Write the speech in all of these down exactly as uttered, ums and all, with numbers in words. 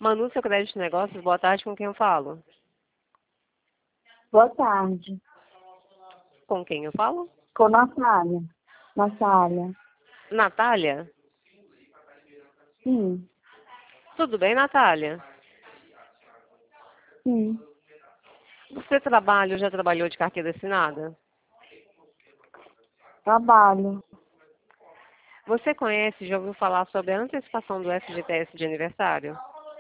Manu, seu crédito de negócios, boa tarde, com quem eu falo? Boa tarde. Com quem eu falo? Com Natália. Natália. Natália? Sim. Tudo bem, Natália? Sim. Você trabalha ou já trabalhou de carteira assinada? Trabalho. Você conhece, já ouviu falar sobre a antecipação do F G T S de aniversário?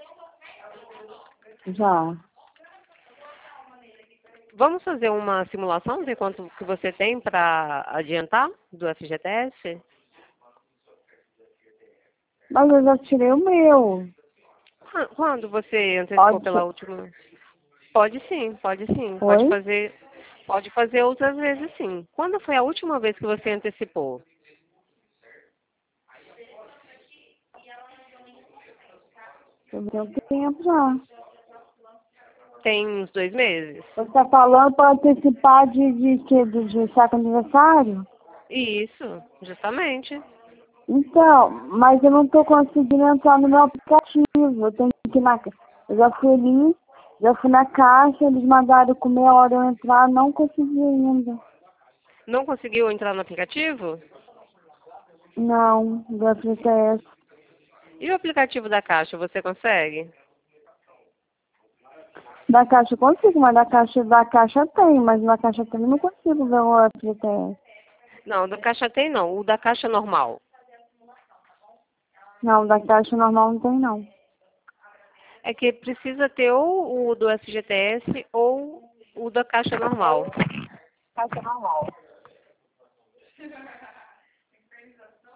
Já. Vamos fazer uma simulação de quanto que você tem para adiantar do F G T S? Mas eu já tirei o meu. Qua- Quando você antecipou Pode pela ser. última? Pode sim, pode sim. Pode Oi? fazer, pode fazer outras vezes sim. Quando foi a última vez que você antecipou? Eu tenho tempo já. Tem uns dois meses? Você está falando para antecipar de, de, de, de, de saco aniversário? Isso, justamente. Então, mas eu não estou conseguindo entrar no meu aplicativo. Eu tenho que ir na. Eu já fui ali, já fui na caixa, eles mandaram com meia hora eu entrar, não consegui ainda. Não conseguiu entrar no aplicativo? Não, do F G T S. E o aplicativo da Caixa, você consegue? Da caixa eu consigo, mas da caixa, da caixa tem, mas na caixa tem eu não consigo ver o F G T S. Não, da Caixa tem não, o da Caixa normal. Não, da caixa normal não tem não. É que precisa ter ou o do F G T S ou o da Caixa normal. Caixa normal.